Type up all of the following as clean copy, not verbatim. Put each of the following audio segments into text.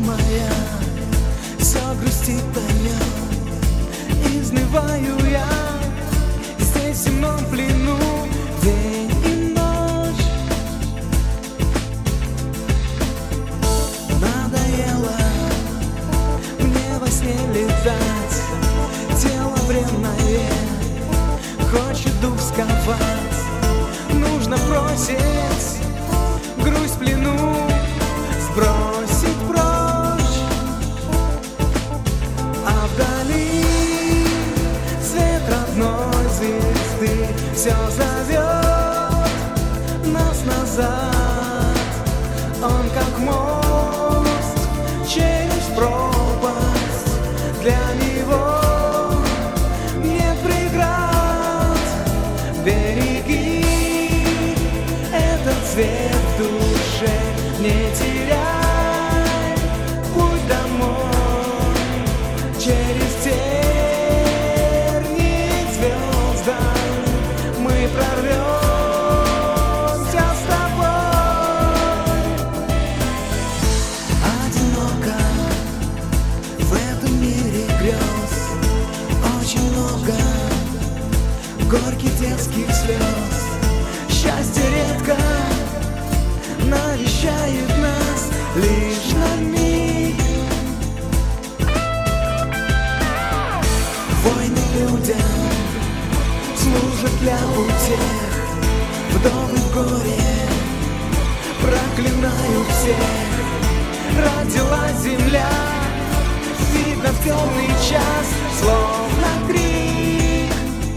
моя все грустит о нем. Изнываю я здесь в земном плену день и ночь. Надоело мне во сне летать, тело бренное хочет дух сковать. Нужно бросить грусть в плену, сбросить прочь. А вдали свет родной звезды все зовет нас назад. Он как мост через пропасть, для него нет преград. Береги этот цвет в душе, не теряй путь домой. Через тернии к звездам мы прорвемся с тобой. Одиноко в этом мире грез, очень много горьких детских слез. Счастье редко навещает нас лишь на миг. Войны людям служат для утех, вдовы в горе проклинают всех. Родилась земля, видно в темный час, словно крик.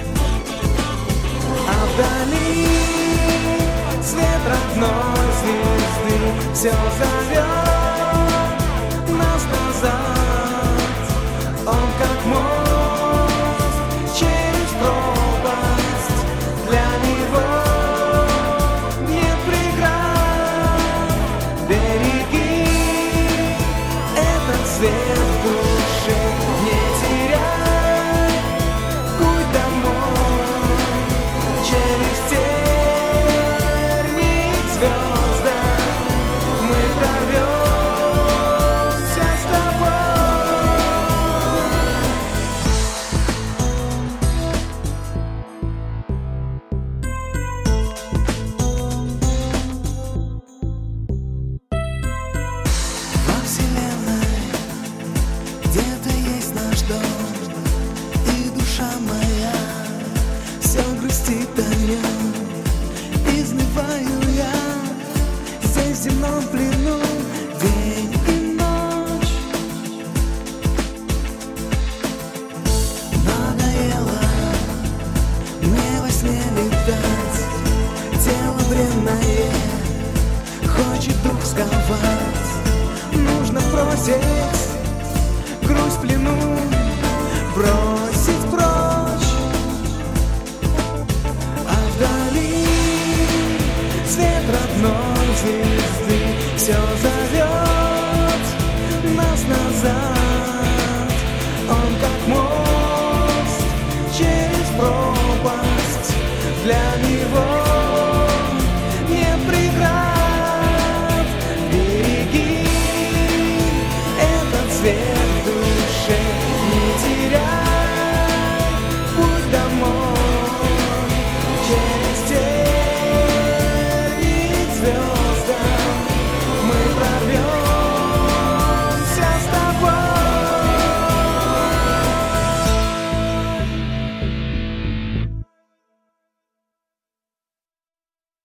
А вдали свет родной звезды все зовет нас назад. Он как мост через пропасть, для него нет преград. Береги этот свет в душе, не теряй путь домой. Через тернии к звездам мы прорвемся с тобой. Во вселенной где-то есть наш дом, и душа моя все грустит о нем. Изнываю я здесь в земном плену день и ночь. Надоело мне во сне летать, тело бренное хочет дух сковать. Нужно бросить грусть в плену, бросить прочь. А вдали свет родной звезды все зовет нас назад. Он как мост через пропасть, для него